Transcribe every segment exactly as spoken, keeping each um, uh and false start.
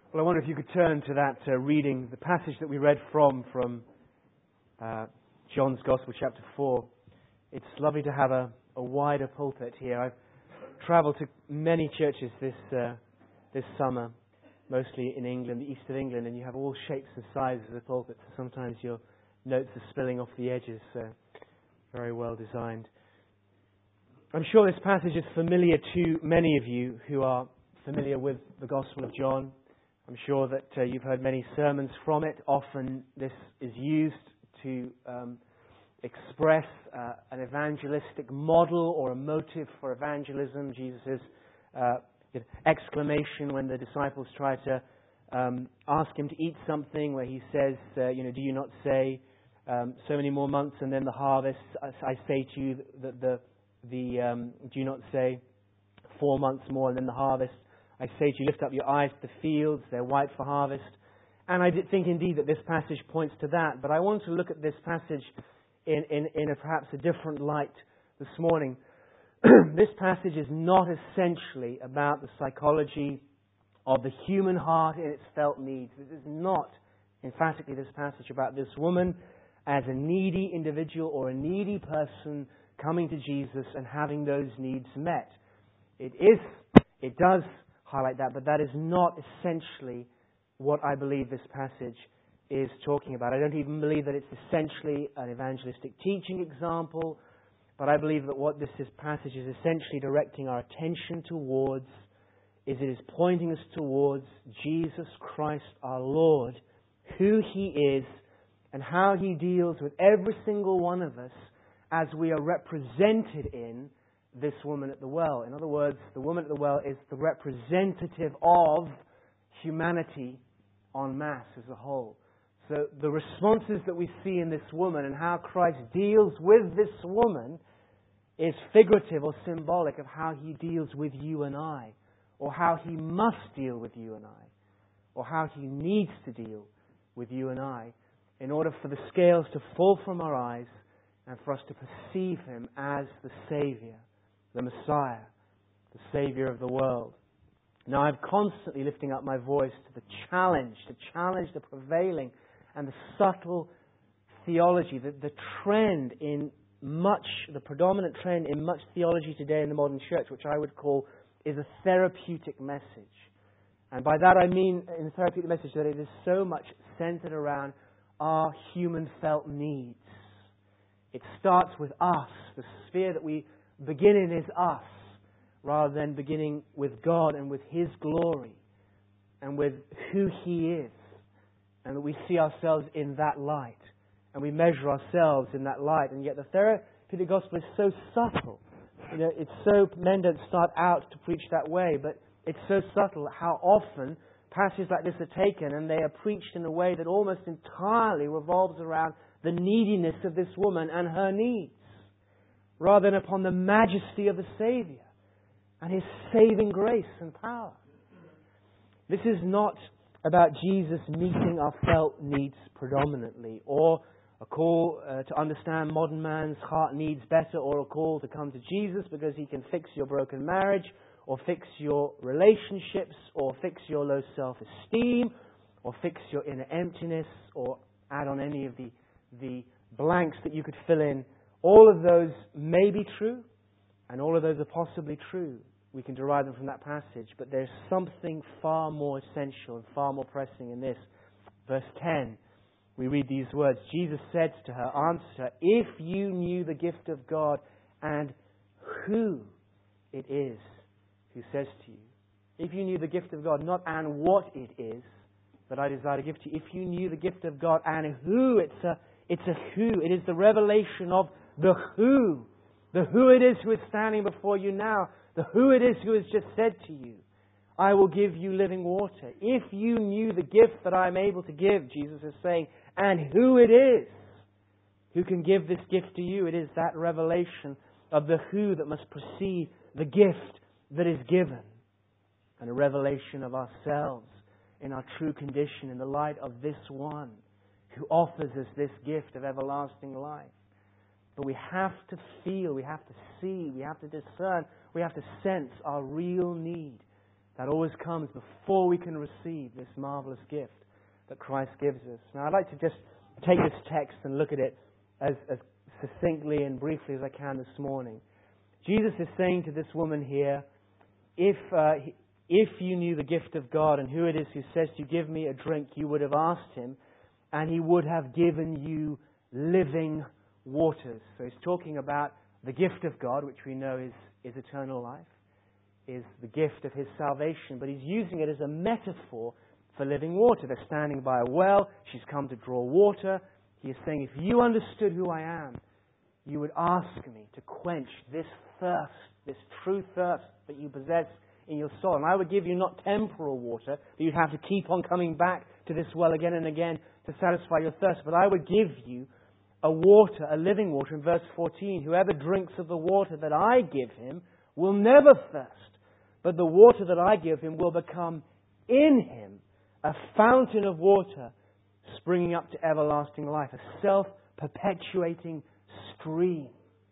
Well, I wonder if you could turn to that uh, reading, the passage that we read from, from uh, John's Gospel, chapter four. It's lovely to have a, a wider pulpit here. I've travelled to many churches this uh, this summer, mostly in England, the east of England, and you have all shapes and sizes of pulpits. Sometimes your notes are spilling off the edges. Uh, very well designed. I'm sure this passage is familiar to many of you who are familiar with the Gospel of John. I'm sure that uh, you've heard many sermons from it. Often this is used to um, express uh, an evangelistic model or a motive for evangelism. Jesus' uh, exclamation when the disciples try to um, ask him to eat something, where he says, uh, you know, do you not say um, so many more months and then the harvest? I, I say to you that the, the um, do you not say four months more and then the harvest? I say to you, lift up your eyes to the fields, they're white for harvest. And I did think indeed that this passage points to that. But I want to look at this passage in, in, in a perhaps a different light this morning. This passage is not essentially about the psychology of the human heart in its felt needs. This is not, emphatically, this passage about this woman as a needy individual or a needy person coming to Jesus and having those needs met. It is, it does highlight that, but that is not essentially what I believe this passage is talking about. I don't even believe that it's essentially an evangelistic teaching example, but I believe that what this is, passage is essentially directing our attention towards is it is pointing us towards Jesus Christ our Lord, who He is, and how He deals with every single one of us as we are represented in this woman at the well. In other words, the woman at the well is the representative of humanity en masse as a whole. So the responses that we see in this woman and how Christ deals with this woman is figurative or symbolic of how He deals with you and I, or how He must deal with you and I, or how He needs to deal with you and I in order for the scales to fall from our eyes and for us to perceive Him as the Saviour, the Messiah, the Saviour of the world. Now, I'm constantly lifting up my voice to the challenge, to challenge the prevailing and the subtle theology, the, the trend in much, the predominant trend in much theology today in the modern church, which I would call is a therapeutic message. And by that I mean, in the therapeutic message, that it is so much centered around our human felt needs. It starts with us. The sphere that we begin in is us, rather than beginning with God and with His glory and with who He is, and that we see ourselves in that light and we measure ourselves in that light. And yet the therapeutic gospel is so subtle. You know, it's so, men don't start out to preach that way, but it's so subtle how often passages like this are taken and they are preached in a way that almost entirely revolves around the neediness of this woman and her needs, rather than upon the majesty of the Saviour and His saving grace and power. This is not about Jesus meeting our felt needs predominantly, or a call uh, to understand modern man's heart needs better, or a call to come to Jesus because He can fix your broken marriage, or fix your relationships, or fix your low self-esteem, or fix your inner emptiness, or add on any of the, the blanks that you could fill in. All of those may be true, and all of those are possibly true. We can derive them from that passage, but there's something far more essential and far more pressing in this. Verse ten, we read these words. Jesus said to her, answered her, if you knew the gift of God and who it is who says to you. If you knew the gift of God, not and what it is that I desire to give to you. If you knew the gift of God and who, it's a, it's a who. It is the revelation of the who. The who it is who is standing before you now. The who it is who has just said to you, I will give you living water. If you knew the gift that I am able to give, Jesus is saying, and who it is who can give this gift to you, it is that revelation of the who that must precede the gift that is given. And a revelation of ourselves in our true condition in the light of this one who offers us this gift of everlasting life. But we have to feel, we have to see, we have to discern, we have to sense our real need. That always comes before we can receive this marvelous gift that Christ gives us. Now, I'd like to just take this text and look at it as, as succinctly and briefly as I can this morning. Jesus is saying to this woman here, if uh, if you knew the gift of God and who it is who says to you, give me a drink, you would have asked Him, and He would have given you living waters. So He's talking about the gift of God, which we know is, is eternal life, is the gift of His salvation, but He's using it as a metaphor for living water. They're standing by a well. She's come to draw water. He is saying, if you understood who I am, you would ask me to quench this thirst, this true thirst that you possess in your soul. And I would give you not temporal water, that you'd have to keep on coming back to this well again and again to satisfy your thirst, but I would give you a water, a living water. In verse fourteen, whoever drinks of the water that I give him will never thirst, but the water that I give him will become in him a fountain of water springing up to everlasting life, a self-perpetuating stream.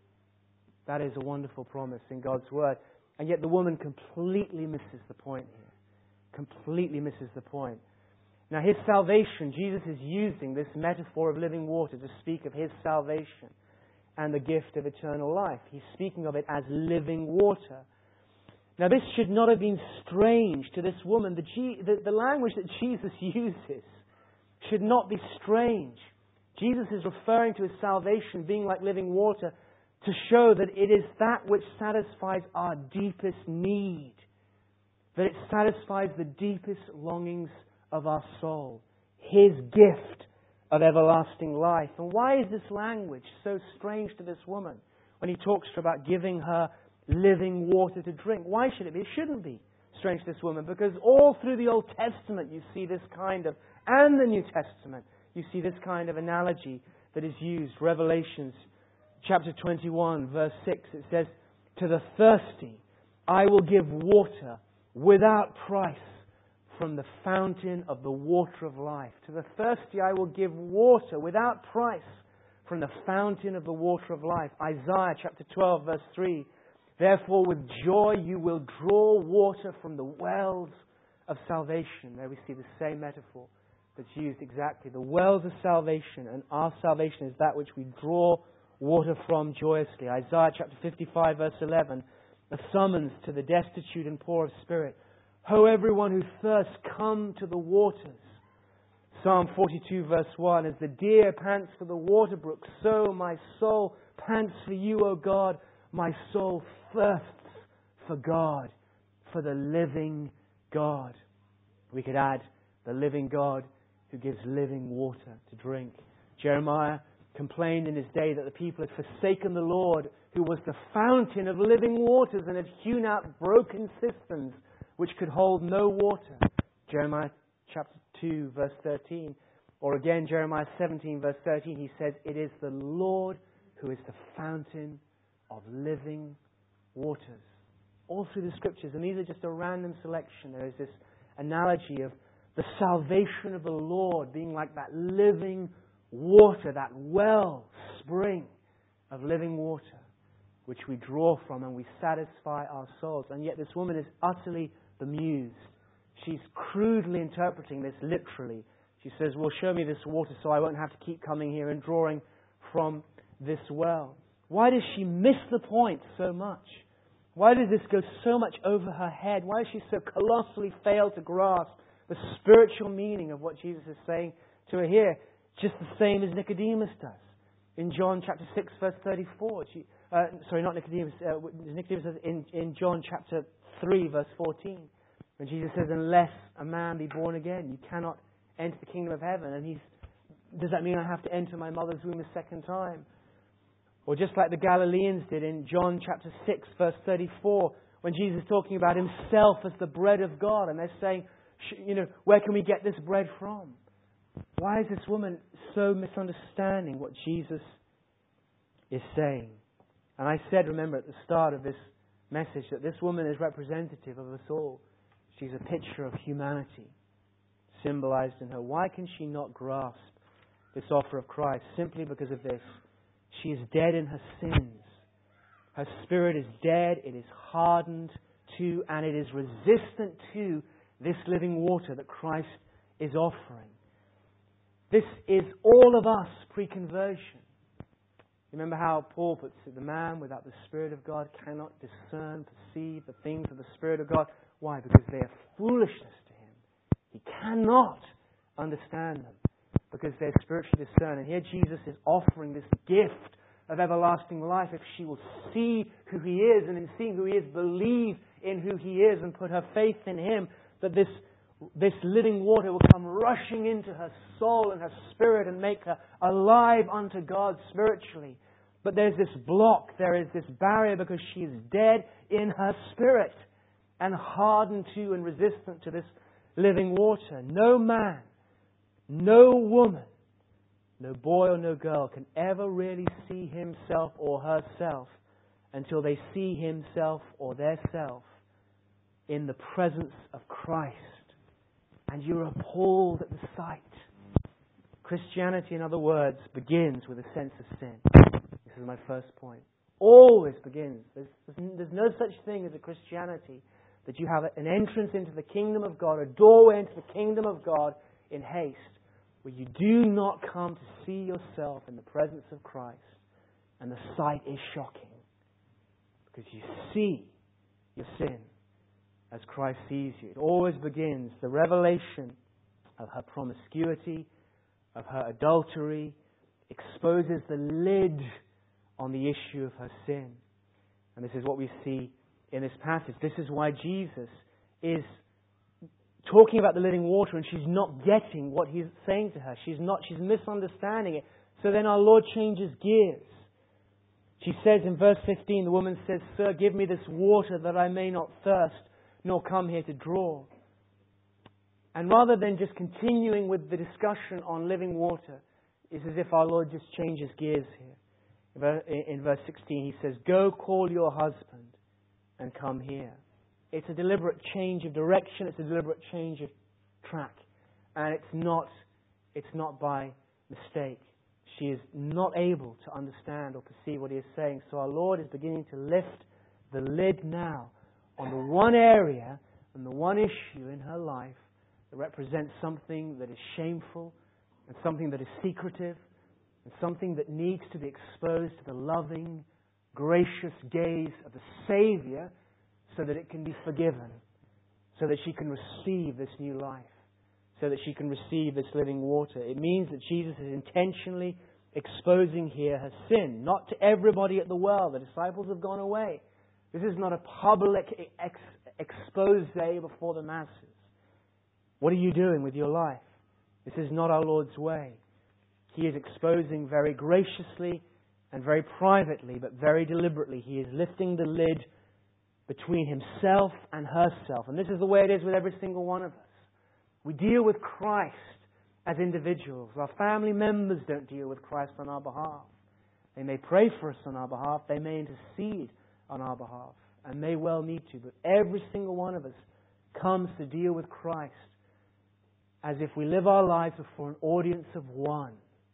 That is a wonderful promise in God's Word. And yet the woman completely misses the point here. Completely misses the point. Now, His salvation, Jesus is using this metaphor of living water to speak of His salvation and the gift of eternal life. He's speaking of it as living water. Now, this should not have been strange to this woman. The, G, the, the language that Jesus uses should not be strange. Jesus is referring to His salvation being like living water to show that it is that which satisfies our deepest need, that it satisfies the deepest longings of our soul, His gift of everlasting life. And why is this language so strange to this woman when He talks to her about giving her living water to drink? Why should it be? It shouldn't be strange to this woman, because all through the Old Testament you see this kind of, and the New Testament, you see this kind of analogy that is used. Revelations chapter twenty-one, verse six, it says, to the thirsty I will give water without price from the fountain of the water of life. To the thirsty I will give water without price from the fountain of the water of life. Isaiah chapter twelve, verse three, therefore with joy you will draw water from the wells of salvation. There we see the same metaphor that's used exactly. The wells of salvation, and our salvation is that which we draw water from joyously. Isaiah chapter fifty-five, verse eleven, a summons to the destitute and poor of spirit. Ho, everyone who thirsts, come to the waters. Psalm forty-two, verse one, as the deer pants for the water brook, so my soul pants for you, O God. My soul thirsts for God, for the living God. We could add the living God who gives living water to drink. Jeremiah complained in his day that the people had forsaken the Lord, who was the fountain of living waters, and had hewn out broken cisterns which could hold no water. Jeremiah chapter two, verse thirteen. Or again, Jeremiah seventeen, verse thirteen, he says, it is the Lord who is the fountain of living waters. All through the Scriptures, and these are just a random selection. There is this analogy of the salvation of the Lord being like that living water, that well spring of living water, which we draw from and we satisfy our souls. And yet this woman is utterly bemused. She's crudely interpreting this literally. She says, well, show me this water so I won't have to keep coming here and drawing from this well. Why does she miss the point so much? Why does this go so much over her head? Why does she so colossally fail to grasp the spiritual meaning of what Jesus is saying to her here? Just the same as Nicodemus does. In John chapter six, verse thirty-four. She, uh, sorry, not Nicodemus. Uh, Nicodemus says in, in John chapter three, verse fourteen. When Jesus says, unless a man be born again, you cannot enter the kingdom of heaven. And he's, does that mean I have to enter my mother's womb a second time? Or just like the Galileans did in John chapter six, verse thirty-four, when Jesus is talking about Himself as the bread of God. And they're saying, you know, where can we get this bread from? Why is this woman so misunderstanding what Jesus is saying? And I said, remember, at the start of this message, that this woman is representative of us all. She's a picture of humanity, symbolized in her. Why can she not grasp this offer of Christ? Simply because of this. She is dead in her sins. Her spirit is dead. It is hardened to and it is resistant to this living water that Christ is offering. This is all of us pre-conversion. Remember how Paul puts it, the man without the Spirit of God cannot discern, perceive the things of the Spirit of God. Why? Because they are foolishness to him. He cannot understand them because they're spiritually discerned. And here Jesus is offering this gift of everlasting life if she will see who He is, and in seeing who He is, believe in who He is and put her faith in Him, that this this living water will come rushing into her soul and her spirit and make her alive unto God spiritually. But there's this block, there is this barrier because she is dead in her spirit and hardened to and resistant to this living water. No man, no woman, no boy or no girl can ever really see himself or herself until they see himself or theirself in the presence of Christ. And you're appalled at the sight. Christianity, in other words, begins with a sense of sin. This is my first point. Always begins. There's, there's no such thing as a Christianity that you have an entrance into the kingdom of God, a doorway into the kingdom of God in haste, where you do not come to see yourself in the presence of Christ, and the sight is shocking because you see your sin as Christ sees you. It always begins, the revelation of her promiscuity, of her adultery, exposes the lid on the issue of her sin. And this is what we see in this passage. This is why Jesus is talking about the living water and she's not getting what He's saying to her. She's not, she's misunderstanding it. So then our Lord changes gears. She says in verse fifteen, the woman says, "Sir, give me this water that I may not thirst, nor come here to draw." And rather than just continuing with the discussion on living water, it's as if our Lord just changes gears here. In verse sixteen, He says, "Go call your husband and come here." It's a deliberate change of direction. It's a deliberate change of track. And it's not, it's not by mistake. She is not able to understand or perceive what He is saying. So our Lord is beginning to lift the lid now on the one area and the one issue in her life that represents something that is shameful and something that is secretive and something that needs to be exposed to the loving, gracious gaze of the Savior so that it can be forgiven, so that she can receive this new life, so that she can receive this living water. It means that Jesus is intentionally exposing here her sin, not to everybody at the well. The disciples have gone away. This is not a public ex- expose before the masses. What are you doing with your life? This is not our Lord's way. He is exposing very graciously and very privately, but very deliberately. He is lifting the lid between Himself and herself. And this is the way it is with every single one of us. We deal with Christ as individuals. Our family members don't deal with Christ on our behalf. They may pray for us on our behalf. They may intercede on our behalf, and may well need to. But every single one of us comes to deal with Christ as if we live our lives before an audience of one.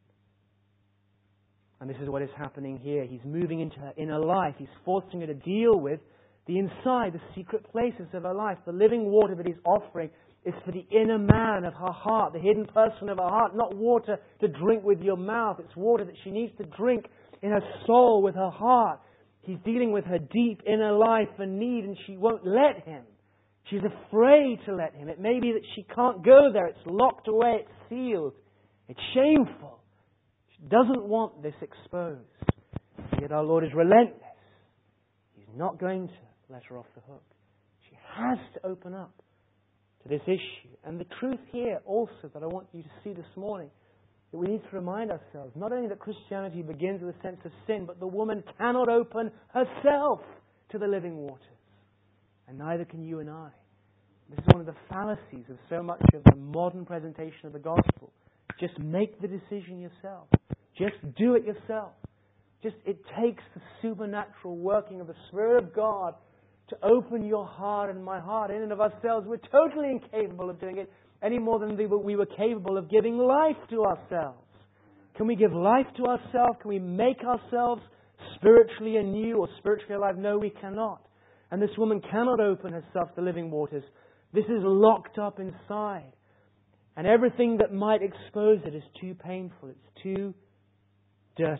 And this is what is happening here. He's moving into her inner life. He's forcing her to deal with the inside, the secret places of her life. The living water that He's offering is for the inner man of her heart, the hidden person of her heart, not water to drink with your mouth. It's water that she needs to drink in her soul with her heart. He's dealing with her deep inner life and need, and she won't let Him. She's afraid to let Him. It may be that she can't go there. It's locked away. It's sealed. It's shameful. She doesn't want this exposed. Yet our Lord is relentless. He's not going to let her off the hook. She has to open up to this issue. And the truth here also that I want you to see this morning, that we need to remind ourselves, not only that Christianity begins with a sense of sin, but the woman cannot open herself to the living waters. And neither can you and I. This is one of the fallacies of so much of the modern presentation of the gospel. Just make the decision yourself. Just do it yourself. Just, it takes the supernatural working of the Spirit of God to open your heart and my heart. In and of ourselves, we're totally incapable of doing it any more than we were, we were capable of giving life to ourselves. Can we give life to ourselves? Can we make ourselves spiritually anew or spiritually alive? No, we cannot. And this woman cannot open herself to living waters. This is locked up inside. And everything that might expose it is too painful. It's too dirty.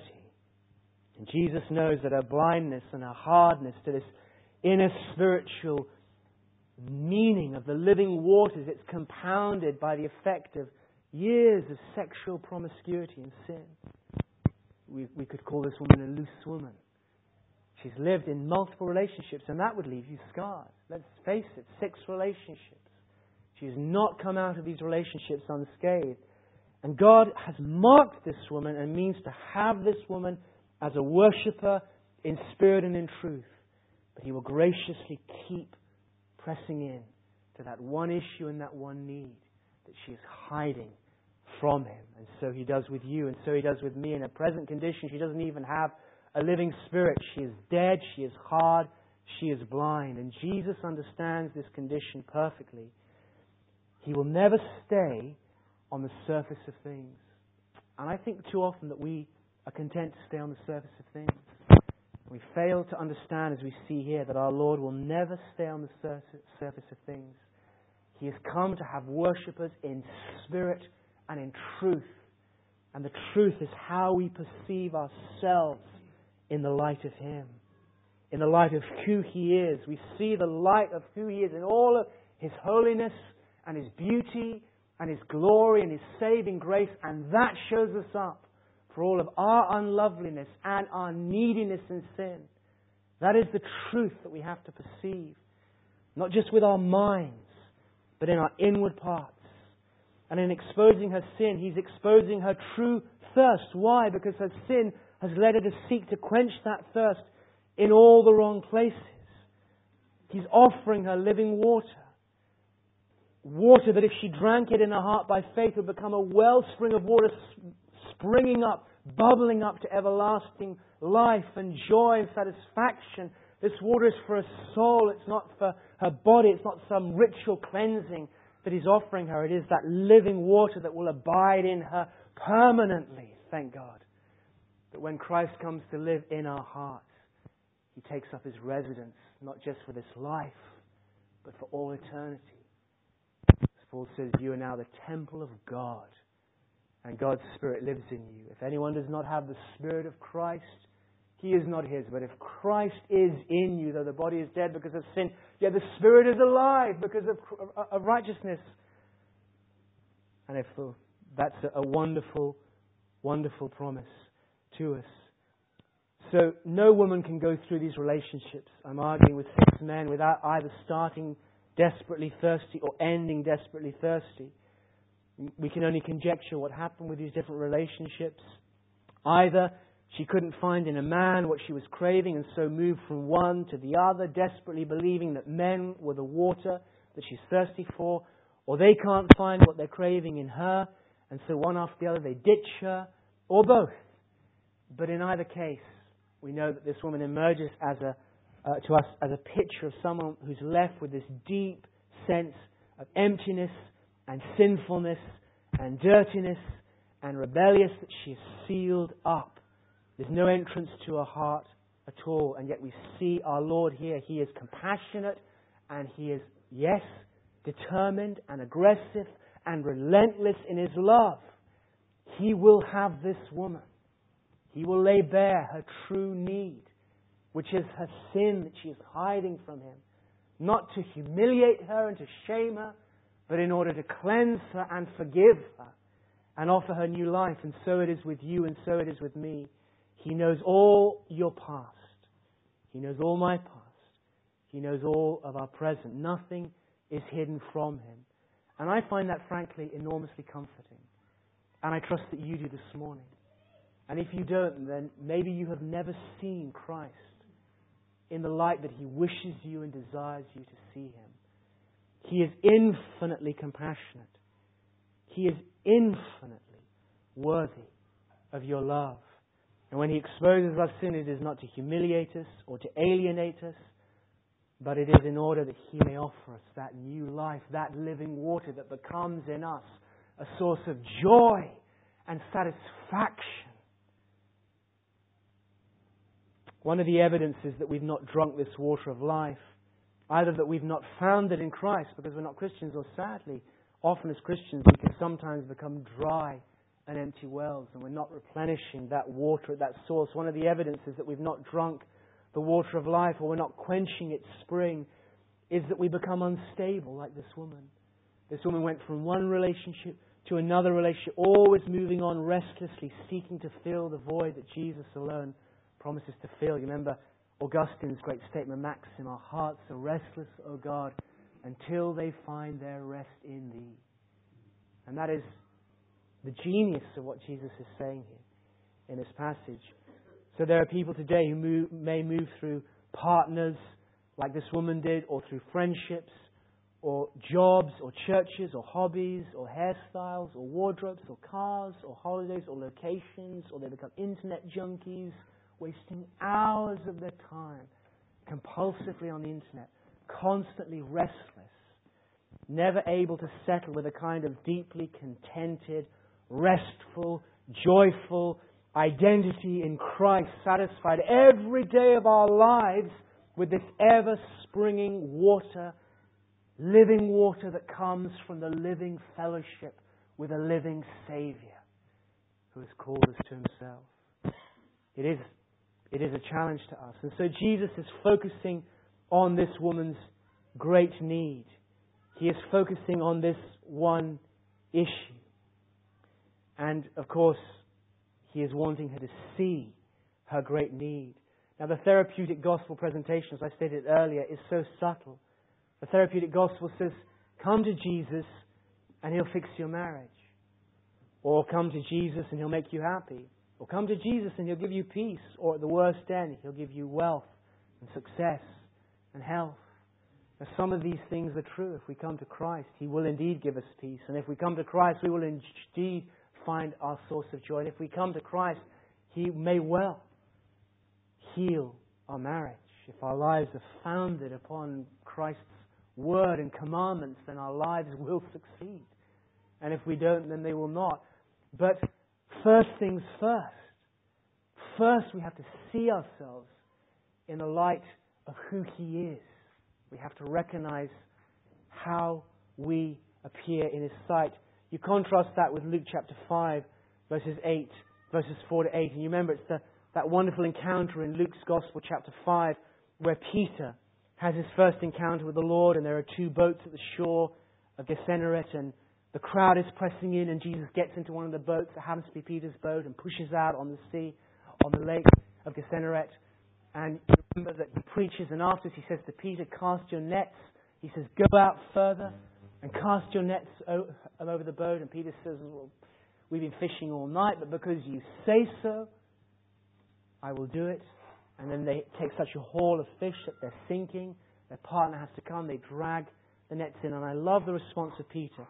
And Jesus knows that her blindness and her hardness to this inner spiritual meaning of the living waters, it's compounded by the effect of years of sexual promiscuity and sin. We, we could call this woman a loose woman. She's lived in multiple relationships, and that would leave you scarred. Let's face it, six relationships. She has not come out of these relationships unscathed. And God has marked this woman and means to have this woman as a worshipper in spirit and in truth. But He will graciously keep pressing in to that one issue and that one need that she is hiding from Him. And so He does with you, and so He does with me. In her present condition, she doesn't even have a living spirit. She is dead, she is hard, she is blind. And Jesus understands this condition perfectly. He will never stay on the surface of things. And I think too often that we are content to stay on the surface of things. We fail to understand, as we see here, that our Lord will never stay on the surface of things. He has come to have worshippers in spirit and in truth. And the truth is how we perceive ourselves in the light of Him. In the light of who He is. We see the light of who He is in all of His holiness and His beauty and His glory and His saving grace. And that shows us up for all of our unloveliness and our neediness in sin. That is the truth that we have to perceive. Not just with our minds, but in our inward parts. And in exposing her sin, He's exposing her true thirst. Why? Because her sin has led her to seek to quench that thirst in all the wrong places. He's offering her living water. Water that if she drank it in her heart by faith would become a wellspring of water springing up, bubbling up to everlasting life and joy and satisfaction. This water is for her soul. It's not for her body. It's not some ritual cleansing that He's offering her. It is that living water that will abide in her permanently. Thank God. That when Christ comes to live in our hearts, He takes up His residence, not just for this life, but for all eternity. As Paul says, you are now the temple of God, and God's Spirit lives in you. If anyone does not have the Spirit of Christ, he is not his. But if Christ is in you, though the body is dead because of sin, yet the Spirit is alive because of, of righteousness. And if that's a wonderful, wonderful promise to us. So no woman can go through these relationships, I'm arguing with six men, without either starting desperately thirsty or ending desperately thirsty. We can only conjecture what happened with these different relationships. Either she couldn't find in a man what she was craving and so moved from one to the other, desperately believing that men were the water that she's thirsty for, or they can't find what they're craving in her, and so one after the other they ditch her, or both. But in either case, we know that this woman emerges as a, uh, to us as a picture of someone who's left with this deep sense of emptiness and sinfulness and dirtiness and rebellious, that she is sealed up. There's no entrance to her heart at all. And yet we see our Lord here. He is compassionate and He is, yes, determined and aggressive and relentless in His love. He will have this woman. He will lay bare her true need, which is her sin that she is hiding from Him. Not to humiliate her and to shame her, but in order to cleanse her and forgive her and offer her new life. And so it is with you and so it is with me. He knows all your past. He knows all my past. He knows all of our present. Nothing is hidden from Him. And I find that, frankly, enormously comforting. And I trust that you do this morning. And if you don't, then maybe you have never seen Christ in the light that He wishes you and desires you to see Him. He is infinitely compassionate. He is infinitely worthy of your love. And when He exposes our sin, it is not to humiliate us or to alienate us, but it is in order that He may offer us that new life, that living water that becomes in us a source of joy and satisfaction. One of the evidences that we've not drunk this water of life Either that we've not found it in Christ because we're not Christians, or sadly, often as Christians we can sometimes become dry and empty wells, and we're not replenishing that water at that source. One of the evidences that we've not drunk the water of life, or we're not quenching its spring, is that we become unstable like this woman. This woman went from one relationship to another relationship, always moving on restlessly, seeking to fill the void that Jesus alone promises to fill. You remember Augustine's great statement, maxim, our hearts are restless, O God, until they find their rest in Thee. And that is the genius of what Jesus is saying here in this passage. So there are people today who move, may move through partners like this woman did, or through friendships, or jobs, or churches, or hobbies, or hairstyles, or wardrobes, or cars, or holidays, or locations, or they become internet junkies, wasting hours of their time compulsively on the internet, constantly restless, never able to settle with a kind of deeply contented, restful, joyful identity in Christ, satisfied every day of our lives with this ever-springing water, living water that comes from the living fellowship with a living Saviour who has called us to Himself. It is, it is a challenge to us. And so Jesus is focusing on this woman's great need. He is focusing on this one issue. And, of course, He is wanting her to see her great need. Now, the therapeutic gospel presentation, as I stated earlier, is so subtle. The therapeutic gospel says, come to Jesus and He'll fix your marriage. Or come to Jesus and He'll make you happy. Or come to Jesus and He'll give you peace. Or at the worst end, He'll give you wealth and success and health. Now, some of these things are true. If we come to Christ, He will indeed give us peace. And if we come to Christ, we will indeed find our source of joy. And if we come to Christ, He may well heal our marriage. If our lives are founded upon Christ's Word and commandments, then our lives will succeed. And if we don't, then they will not. But first things first. First we have to see ourselves in the light of who He is. We have to recognize how we appear in His sight. You contrast that with Luke chapter five, verses eight, verses four to eight. And you remember it's the, that wonderful encounter in Luke's Gospel chapter five, where Peter has his first encounter with the Lord, and there are two boats at the shore of Gennesaret, and the crowd is pressing in, and Jesus gets into one of the boats that happens to be Peter's boat and pushes out on the sea, on the lake of Gennesaret. And you remember that he preaches, and afterwards he says to Peter, cast your nets. He says, go out further and cast your nets over the boat. And Peter says, well, we've been fishing all night, but because you say so, I will do it. And then they take such a haul of fish that they're sinking. Their partner has to come. They drag the nets in. And I love the response of Peter.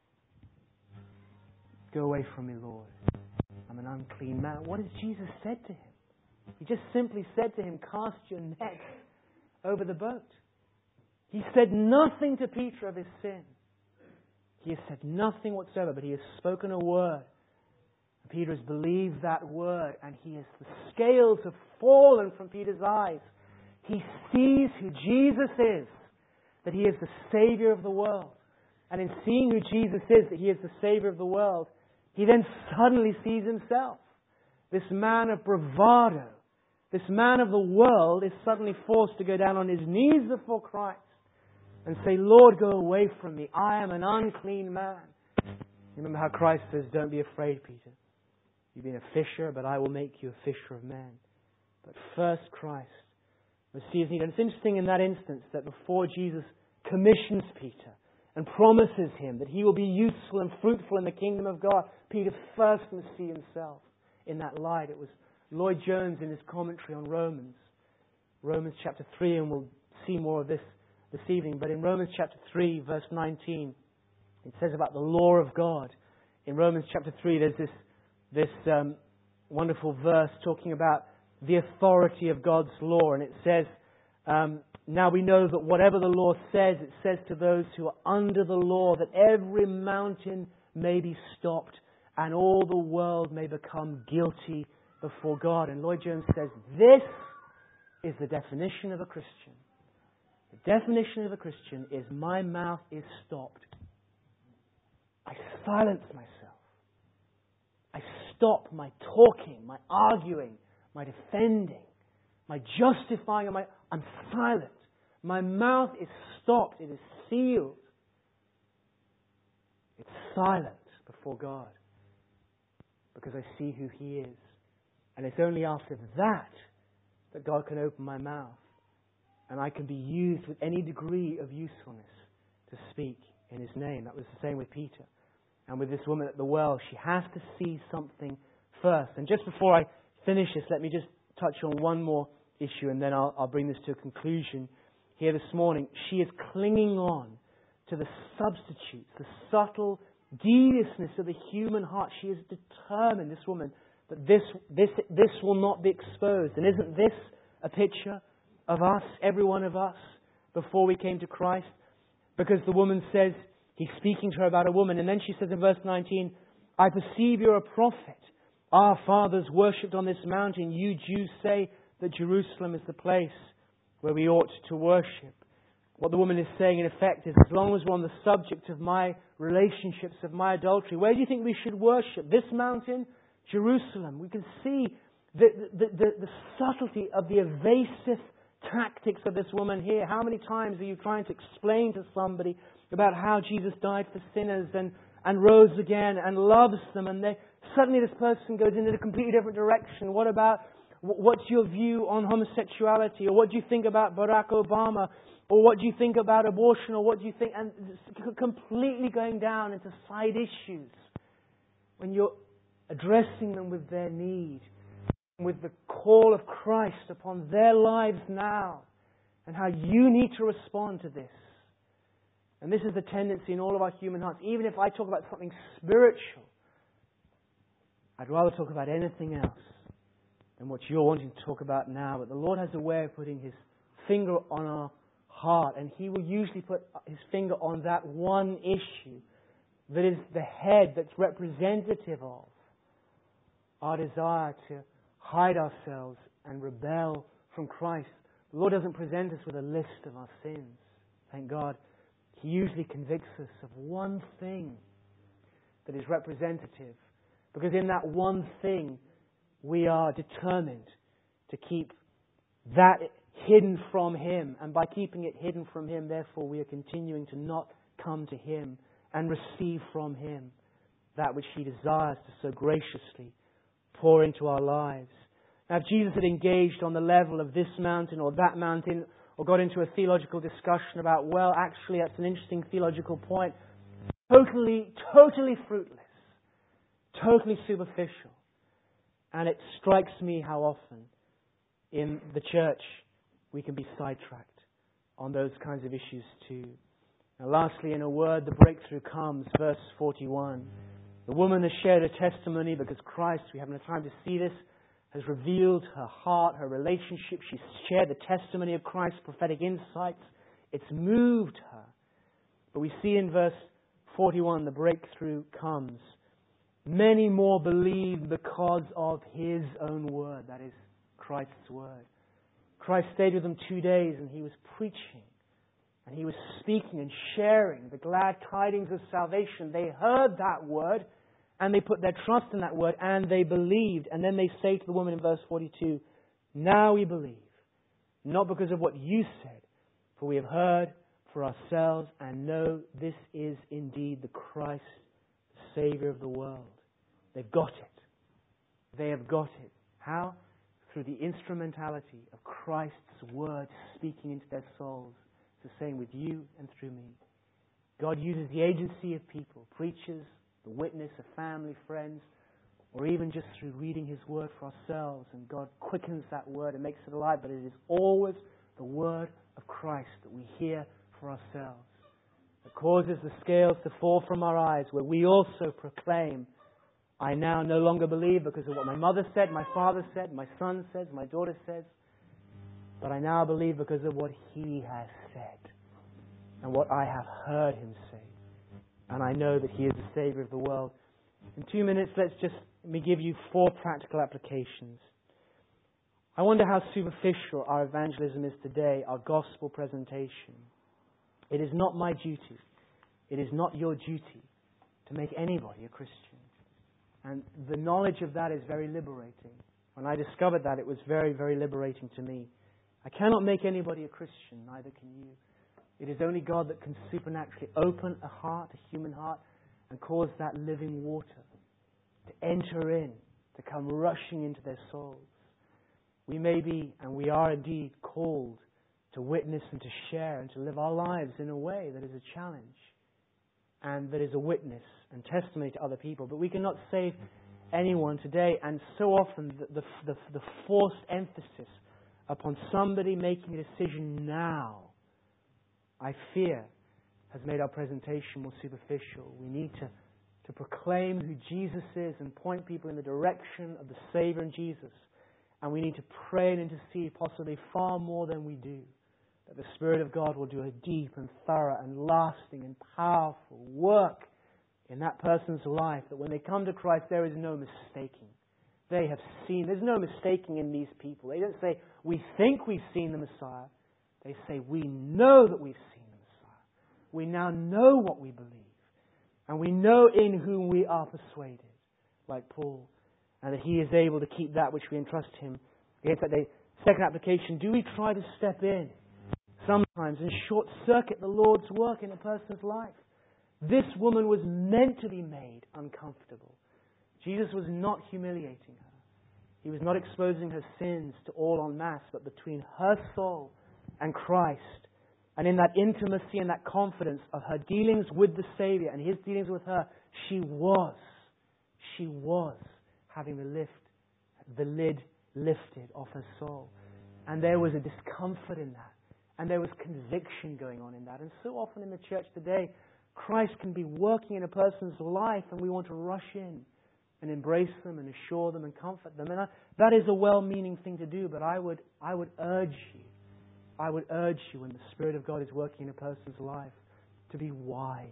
Go away from me, Lord. I'm an unclean man. What has Jesus said to him? He just simply said to him, cast your net over the boat. He said nothing to Peter of his sin. He has said nothing whatsoever, but he has spoken a word. Peter has believed that word, and he has, the scales have fallen from Peter's eyes. He sees who Jesus is, that He is the Saviour of the world. And in seeing who Jesus is, that He is the Saviour of the world, he then suddenly sees himself. This man of bravado, this man of the world is suddenly forced to go down on his knees before Christ and say, Lord, go away from me. I am an unclean man. You remember how Christ says, don't be afraid, Peter. You've been a fisher, but I will make you a fisher of men. But first Christ must see his need. And it's interesting in that instance that before Jesus commissions Peter and promises him that he will be useful and fruitful in the kingdom of God, Peter first must see himself in that light. It was Lloyd Jones in his commentary on Romans, Romans chapter three, and we'll see more of this this evening. But in Romans chapter three, verse nineteen, it says about the law of God. In Romans chapter three, there's this this um, wonderful verse talking about the authority of God's law. And it says, um, now we know that whatever the law says, it says to those who are under the law that every mountain may be stopped and all the world may become guilty before God. And Lloyd Jones says, this is the definition of a Christian. The definition of a Christian is my mouth is stopped. I silence myself. I stop my talking, my arguing, my defending, my justifying. Of my, I'm silent. My mouth is stopped. It is sealed. It's silent before God because I see who He is. And it's only after that that God can open my mouth and I can be used with any degree of usefulness to speak in His name. That was the same with Peter. And with this woman at the well, she has to see something first. And just before I finish this, let me just touch on one more issue and then I'll, I'll bring this to a conclusion here this morning. She is clinging on to the substitutes, the subtle deviousness of the human heart. She is determined, this woman, that this, this, this will not be exposed. And isn't this a picture of us, every one of us, before we came to Christ? Because the woman says, He's speaking to her about a woman. And then she says in verse nineteen, I perceive you're a prophet. Our fathers worshipped on this mountain. You Jews say that Jerusalem is the place where we ought to worship. What the woman is saying in effect is, as long as we're on the subject of my relationships, of my adultery, where do you think we should worship? This mountain? Jerusalem. We can see the, the, the, the subtlety of the evasive tactics of this woman here. How many times are you trying to explain to somebody about how Jesus died for sinners and, and rose again and loves them, and they, suddenly this person goes in a completely different direction. What about, what's your view on homosexuality? Or what do you think about Barack Obama? Or what do you think about abortion? Or what do you think? And completely going down into side issues when you're addressing them with their need, with the call of Christ upon their lives now, and how you need to respond to this. And this is the tendency in all of our human hearts. Even if I talk about something spiritual, I'd rather talk about anything else than what you're wanting to talk about now. But the Lord has a way of putting His finger on our heart, and He will usually put His finger on that one issue that is the head, that's representative of our desire to hide ourselves and rebel from Christ. The Lord doesn't present us with a list of our sins. Thank God. He usually convicts us of one thing that is representative. Because in that one thing, we are determined to keep that hidden from Him. And by keeping it hidden from Him, therefore, we are continuing to not come to Him and receive from Him that which He desires to so graciously pour into our lives. Now, if Jesus had engaged on the level of this mountain or that mountain, or got into a theological discussion about, well, actually, that's an interesting theological point, totally, totally fruitless, totally superficial. And it strikes me how often in the church we can be sidetracked on those kinds of issues too. Now, lastly, in a word, the breakthrough comes, verse forty-one. The woman has shared her testimony because Christ, we haven't had time to see this, has revealed her heart, her relationship. She's shared the testimony of Christ's prophetic insights. It's moved her. But we see in verse forty-one, the breakthrough comes. Many more believe because of His own word. That is Christ's word. Christ stayed with them two days and He was preaching. And He was speaking and sharing the glad tidings of salvation. They heard that word and they put their trust in that word and they believed. And then they say to the woman in verse forty-two, now we believe, not because of what you said, for we have heard for ourselves and know this is indeed the Christ, the Savior of the world. They've got it. They have got it. How? Through the instrumentality of Christ's word speaking into their souls. It's the same with you and through me. God uses the agency of people, preachers, the witness, a family, friends, or even just through reading His word for ourselves. And God quickens that word and makes it alive. But it is always the word of Christ that we hear for ourselves. It causes the scales to fall from our eyes, where we also proclaim, I now no longer believe because of what my mother said, my father said, my son says, my daughter says, but I now believe because of what He has said and what I have heard Him say. And I know that He is the Savior of the world. In two minutes, let's just let me give you four practical applications. I wonder how superficial our evangelism is today, our gospel presentation. It is not my duty, it is not your duty to make anybody a Christian. And the knowledge of that is very liberating. When I discovered that, it was very, very liberating to me. I cannot make anybody a Christian, neither can you. It is only God that can supernaturally open a heart, a human heart, and cause that living water to enter in, to come rushing into their souls. We may be, and we are indeed, called to witness and to share and to live our lives in a way that is a challenge and that is a witness and testimony to other people. But we cannot save anyone today. And so often the, the, the, the forced emphasis upon somebody making a decision now, I fear, has made our presentation more superficial. We need to, to proclaim who Jesus is and point people in the direction of the Savior and Jesus. And we need to pray and intercede possibly far more than we do, that the Spirit of God will do a deep and thorough and lasting and powerful work in that person's life, that when they come to Christ, there is no mistaking. They have seen. There's no mistaking in these people. They don't say, we think we've seen the Messiah. They say, we know that we've seen the Messiah. We now know what we believe. And we know in whom we are persuaded, like Paul. And that He is able to keep that which we entrust Him. Against that day. Second application, do we try to step in sometimes and short-circuit the Lord's work in a person's life? This woman was meant to be made uncomfortable. Jesus was not humiliating her. He was not exposing her sins to all en masse, but between her soul and Christ. And in that intimacy and that confidence of her dealings with the Savior and His dealings with her, she was, she was having the lift, the lid lifted off her soul. And there was a discomfort in that. And there was conviction going on in that. And so often in the church today, Christ can be working in a person's life and we want to rush in and embrace them and assure them and comfort them. And I, that is a well-meaning thing to do, but I would, I would urge you, I would urge you when the Spirit of God is working in a person's life to be wise.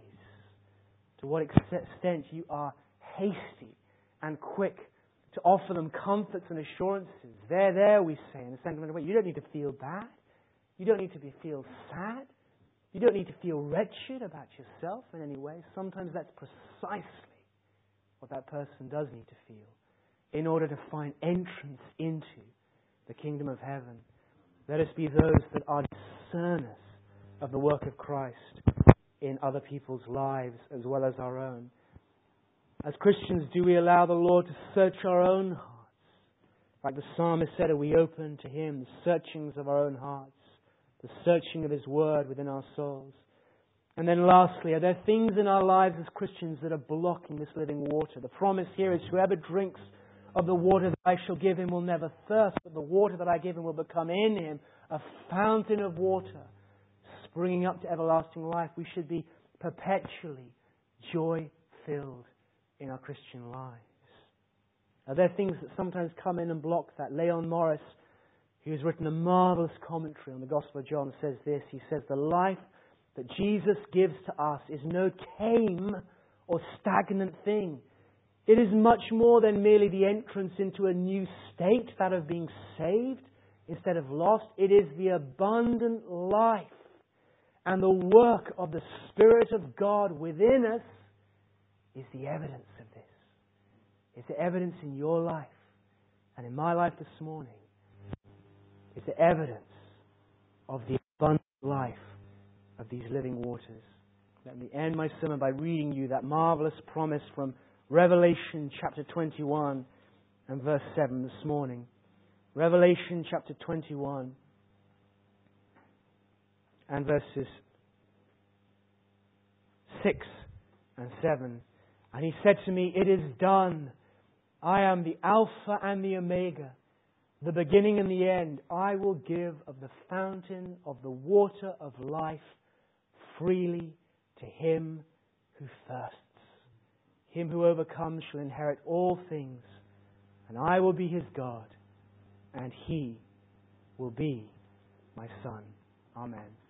To what extent you are hasty and quick to offer them comforts and assurances. There, there, we say in the sanctified way. You don't need to feel bad. You don't need to be, feel sad. You don't need to feel wretched about yourself in any way. Sometimes that's precisely what that person does need to feel in order to find entrance into the kingdom of heaven. Let us be those that are discerners of the work of Christ in other people's lives as well as our own. As Christians, do we allow the Lord to search our own hearts? Like the psalmist said, are we open to Him, the searchings of our own hearts, the searching of His Word within our souls? And then lastly, are there things in our lives as Christians that are blocking this living water? The promise here is whoever drinks of the water that I shall give him will never thirst, but the water that I give him will become in him a fountain of water springing up to everlasting life. We should be perpetually joy-filled in our Christian lives. Are there things that sometimes come in and block that? Leon Morris, who has written a marvelous commentary on the Gospel of John, says this. He says, the life that Jesus gives to us is no tame or stagnant thing. It is much more than merely the entrance into a new state, that of being saved instead of lost. It is the abundant life and the work of the Spirit of God within us is the evidence of this. It's the evidence in your life and in my life this morning. It's the evidence of the abundant life of these living waters. Let me end my sermon by reading you that marvelous promise from Revelation chapter twenty-one and verse seven this morning. Revelation chapter twenty-one and verses six and seven. And He said to me, it is done. I am the Alpha and the Omega, the beginning and the end. I will give of the fountain of the water of life freely to him who thirsts. Him who overcomes shall inherit all things, and I will be his God, and he will be my son. Amen.